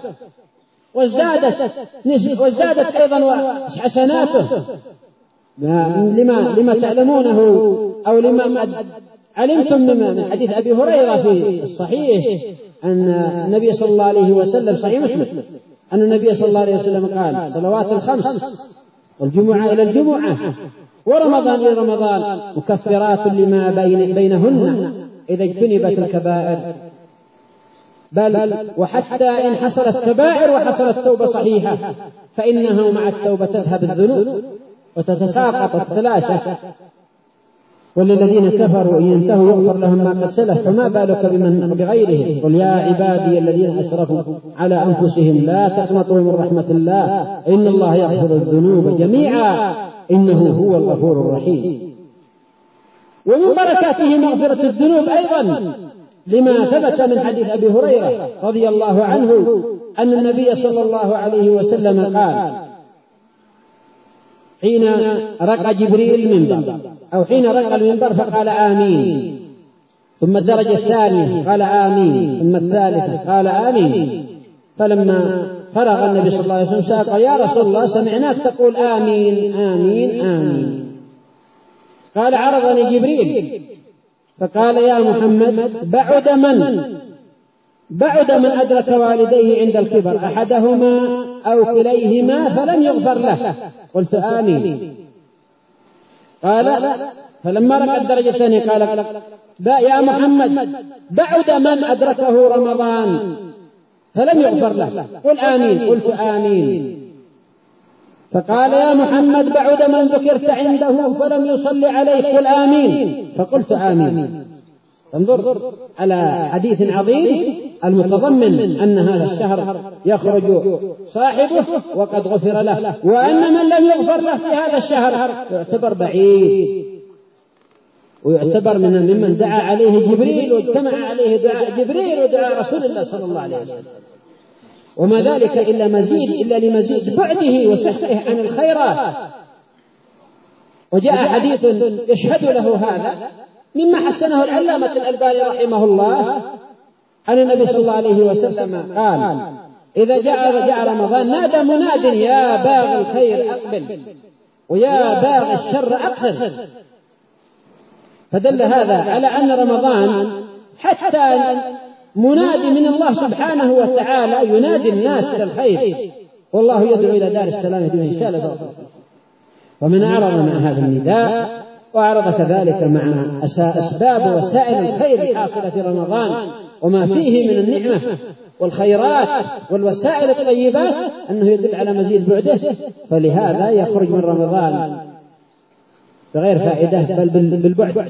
Speaker 1: وازدادت أيضا حسناته. لما تعلمونه أو لما علمتم من حديث أبي هريرة في الصحيح أن النبي صلى الله عليه وسلم، صحيح مسلم، أن النبي صلى الله عليه وسلم قال: صلوات الخمس والجمعة إلى الجمعة ورمضان إلى رمضان مكفرات لما بينهن إذا اجتنبت الكبائر، بل وحتى إن حصلت كبائر وحصلت توبة صحيحة فإنه مع التوبة تذهب الذنوب وتتساقط وتتلاشى. وللذين كفروا إن ينتهوا يغفر لهم ما قد سلف فما بالك بمن بغيره. قل يا عبادي الذين أسرفوا على أنفسهم لا تقنطوا من رحمة الله إن الله يغفر الذنوب جميعا إنه هو الغفور الرحيم. ومن بركاته مغفرة الذنوب أيضا لما ثبت من حديث أبي هريرة رضي الله عنه أن النبي صلى الله عليه وسلم قال: حين رقى جبريل المنبر أو حين رقى المنبر فقال آمين، ثم الدرجة الثانية قال آمين، ثم الثالثة قال آمين. فلما فرغ النبي صلى الله عليه وسلم سأل: يا رسول الله سمعناك تقول آمين آمين آمين. قال: عرضني جبريل فقال: يا محمد بعد من أدرك والديه عند الكبر أحدهما أو كليهما فلم يغفر له. قلت آمين. قال: فلما رقى الدرجة الثانية قال: يا محمد بعد من أدركه رمضان فلم يغفر له. قل آمين. قلت آمين. فقال: يا محمد بعد من ذكرت عنده فلم يصلي عليه. قل آمين. فقلت آمين. انظر على حديث عظيم المتضمن أن هذا الشهر يخرج صاحبه وقد غفر له، وأن من لم يغفر له في هذا الشهر يعتبر بعيد، ويعتبر ممن دعا عليه جبريل واجتمع عليه دعاء جبريل ودعاء رسول الله صلى الله عليه وسلم. وما ذلك إلا لمزيد بعده وسحقه عن الخيرات. وجاء حديث يشهد له هذا مما حسنه العلامة الألباني رحمه الله عن النبي صلى الله عليه وسلم قال: إذا جاء رمضان نادى مناد: يا باغي الخير أقبل ويا باغي الشر أقصر. فدل هذا على أن رمضان حتى منادي من الله سبحانه وتعالى ينادي الناس إلى الخير، والله يدعو إلى دار السلام دون إشكال. ومن أعرض مع هذا النداء وأعرض كذلك مع أسباب وسائل الخير الحاصلة في رمضان وما فيه من النعمة والخيرات والوسائل الطيبات أنه يدل على مزيد بعده، فلهذا يخرج من رمضان بغير فائدة بل بالبعد.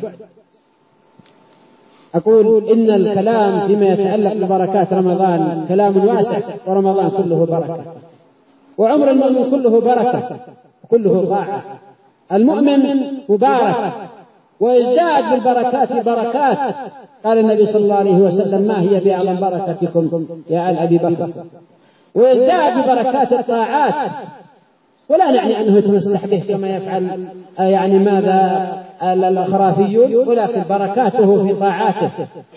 Speaker 1: أقول إن الكلام فيما يتعلق ببركات رمضان كلام واسع، ورمضان كله بركة، وعمر المؤمن كله بركة وكله طاعة. المؤمن مبارك ويزداد بالبركات بركات. قال النبي صلى الله عليه وسلم: ما هي بأعظم بركتكم يا آل أبي بكر؟ ويزداد ببركات الطاعات، ولا نعني أنه يتمسح به كما يفعل يعني ماذا الخرافيون، ولكن بركاته في طاعاته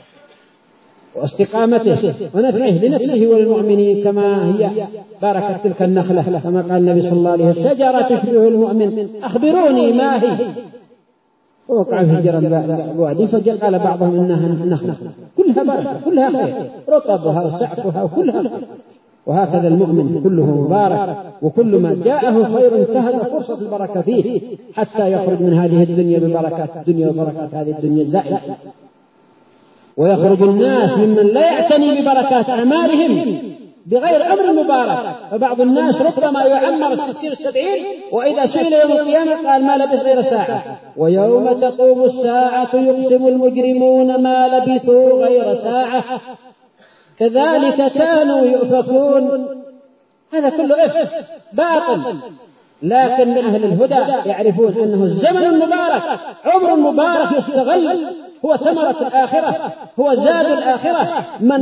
Speaker 1: واستقامته ونفعه لنفسه وللمؤمنين، كما هي بركة تلك النخلة، كما قال النبي صلى الله عليه وسلم: شجرة تشبه المؤمن أخبروني ما هي. ووقع في شجر الوادي فقال بعضهم إنها نخلة كلها بركة كلها خير، رطبها وسعفها وكلها خير. وهكذا المؤمن كله مبارك، وكل ما جاءه خير انتهز فرصة البركة فيه حتى يخرج من هذه الدنيا ببركات الدنيا وبركات هذه الدنيا الزائلة. ويخرج الناس ممن لا يعتني ببركات أعمالهم بغير عمر مبارك. فبعض الناس ربما يعمر 60-70 وإذا سئل يوم القيامة قال: ما لبث غير ساعة. ويوم تقوم الساعة يقسم المجرمون ما لبثوا غير ساعة كذلك كانوا يؤفكون. هذا كله إفك باطل، لكن أهل الهدى يعرفون أنه الزمن المبارك عمر مبارك يستغل، هو ثمرة الآخرة، هو زاد الآخرة.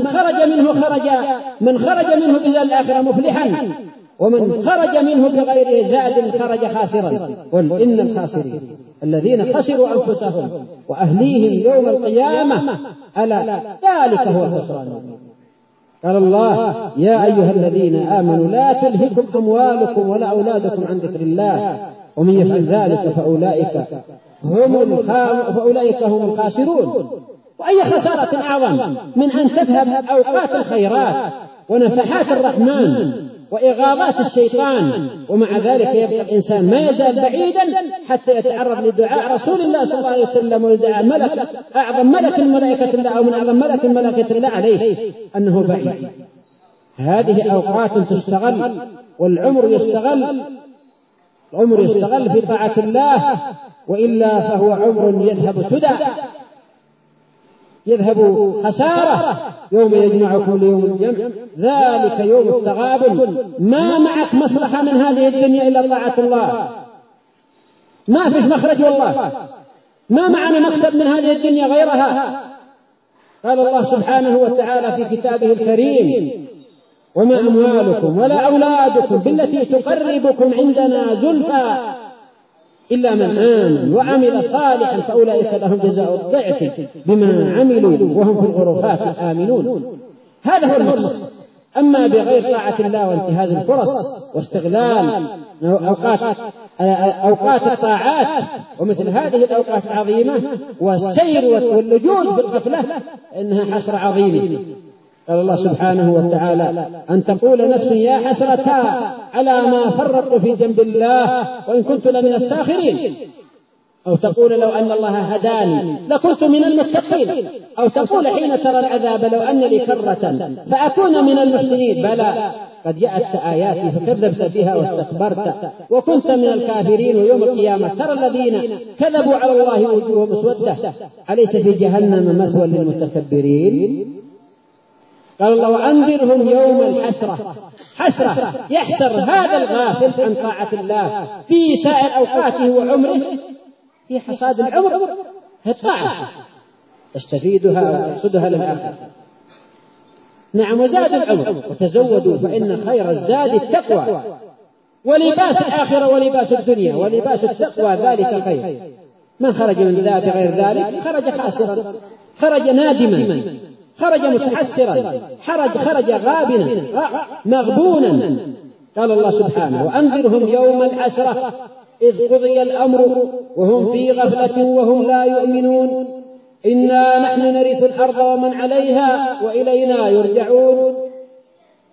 Speaker 1: من خرج منه بزاد الآخرة مفلحا، ومن خرج منه بغير زاد خرج خاسرا. قل إن الخاسرين الذين خسروا أنفسهم وأهليهم يوم القيامة ألا ذلك هو الخسران المبين. قال الله: يا أيها الذين آمنوا لا تلهكم أموالكم ولا أولادكم عن ذكر الله ومن يفعل ذلك فأولئك هم الخاسرون. وأي خسارة أعظم من أن تذهب أوقات الخيرات ونفحات الرحمن وإغاظات الشيطان، ومع ذلك يبقى الإنسان ما يزال بعيدا حتى يتعرض لدعاء رسول الله صلى الله عليه وسلم ولدعاء ملك أعظم ملك من ملائكة الله أو من أعظم ملك من ملائكة الله عليه أنه بعيد. هذه أوقات تستغل، والعمر يستغل في طاعة الله، وإلا فهو عمر يذهب سدى، يذهب خسارة. يوم يجمعكم ليوم الجمع ذلك يوم التغابن. ما معك مصلحة من هذه الدنيا إلا طاعة الله، ما فيش مخرج والله، ما معنا مقصد من هذه الدنيا غيرها. قال الله سبحانه وتعالى في كتابه الكريم: وما أموالكم ولا أولادكم بالتي تقربكم عندنا زلفى إلا من آمن وعمل صالحا فأولئك لهم جزاء الضعف بما عملوا وهم في الغرفات آمنون. هذا هو المقصد. أما بغير طاعة الله وانتهاز الفرص واستغلال أوقات الطاعات ومثل هذه الأوقات العظيمة والسير واللجوء في الغفلة إنها حسرة عظيمة. قال الله سبحانه وتعالى: أن تقول نفس يا حسرة على ما فرطت في جنب الله وإن كنت لمن الساخرين، أو تقول لو أن الله هداني لكنت من المتقين، أو تقول حين ترى العذاب لو أن لي كرة فأكون من المحسنين. بلى قد جاءت آياتي فكذبت بها واستكبرت وكنت من الكافرين. ويوم القيامة ترى الذين كذبوا على الله وجوههم مسودة أليس في جهنم مثوى للمتكبرين. قال الله: وأنذرهم يوم الحسرة. حسرة يحسر هذا الغافل عن طاعة الله في سائر أوقاته وعمره، في حصاد العمر الطاعة يستفيدها ويحصدها للآخرة. نعم، وزاد العمر وتزودوا فإن خير الزاد التقوى، ولباس الآخرة ولباس الدنيا ولباس التقوى ذلك خير. من خرج من ذا بغير ذلك خرج خاسرا، خرج نادما، خرج متحسرا، خرج غابنا مغبونا. قال الله سبحانه: وأنذرهم يوم الحسرة إذ قضي الأمر وهم في غفلة وهم لا يؤمنون إنا نحن نرث الأرض ومن عليها وإلينا يرجعون.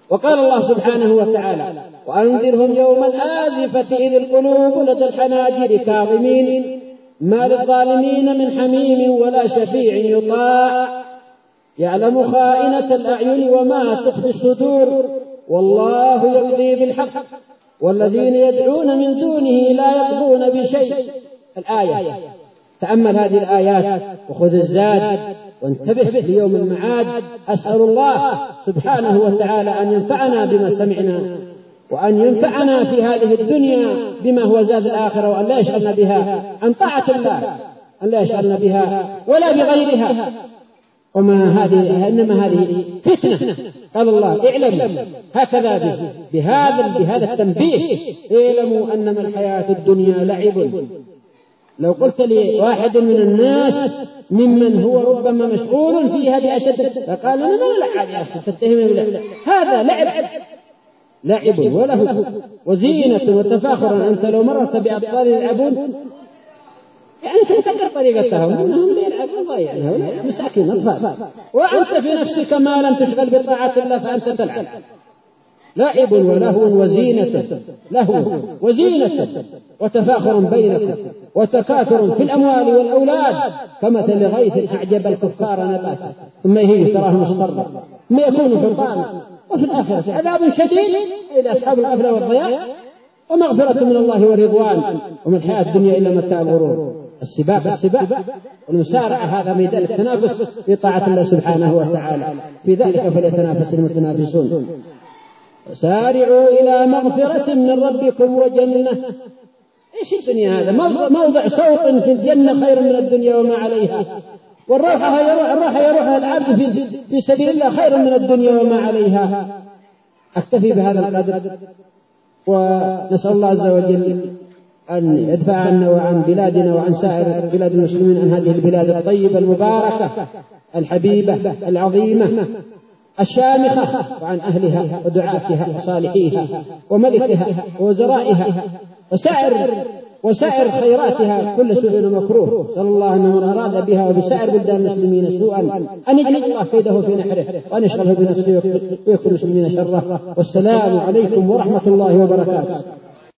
Speaker 1: وقال الله سبحانه وتعالى: وأنذرهم يوم الآزفة إذ القلوب لدى الحناجر كاظمين ما للظالمين من حميم ولا شفيع يطاع يعلم خائنة الأعين وما تخفي الصدور والله يقضي بالحق والذين يدعون من دونه لا يقضون بشيء. الآية. تأمل هذه الآيات وخذ الزاد وانتبه ليوم المعاد. أسأل الله سبحانه وتعالى أن ينفعنا بما سمعنا وأن ينفعنا في هذه الدنيا بما هو زاد الآخرة، وأن لا يشغلنا بها عن طاعة الله، أن لا يشغلنا بها ولا بغيرها. وما هذه إنما هذه فتنة. قال الله: اعلم هكذا بهذا التنبيه: اعلموا أنما الحياة الدنيا لعب. لو قلت لي واحد من الناس ممن هو ربما مشغول فيها بأشد فقال: أنا ما لعب يا أخي، تتهمني باللعب. هذا لعب وله وزينة وتفاخر. أنت لو مررت بأطفال يلعبون يعني تفتكر طريقتهم أنهم يلعبون ضيعها مساكين أطفال، وأنت في نفسك ما لم تشغل بطاعة الله فأنت تلعب. لعب ولهو وزينة وتفاخر بينكم وتكاثر في الأموال والأولاد كمثل غيث أعجب الكفار نباته ثم يهيج تراه مصفرا ثم يكون حطاما وفي الآخرة عذاب شديد إلى أصحاب الغفلة والضياع ومغفرة من الله ورضوان وما الحياة الدنيا إلا متاع الغرور. السباق والمسارعة هذا ميدان التنافس في طاعة الله سبحانه وتعالى، في ذلك فليتنافس المتنافسون. سارعوا إلى مغفرة من ربكم وجنة. إيش الدنيا هذا؟ موضع صوت في الجنة خير من الدنيا وما عليها، والراحة يروح العبد في سبيل الله خير من الدنيا وما عليها. أكتفي بهذا القدر، ونسأل الله عز وجل أن يدفع عنا وعن بلادنا وعن سائر بلاد المسلمين عن هذه البلاد الطيبة المباركة الحبيبة العظيمة الشامخة، وعن أهلها ودعاتها وصالحيها وملكها ووزرائها وسائر خيراتها كل سوء ومكروه. صلى الله أن من أراد بها وبسائر بلدان المسلمين سوءا أن يجعل الله كيده في نحره وأن يشغله بنفسه ويكفر المسلمين شره. والسلام عليكم ورحمة الله وبركاته.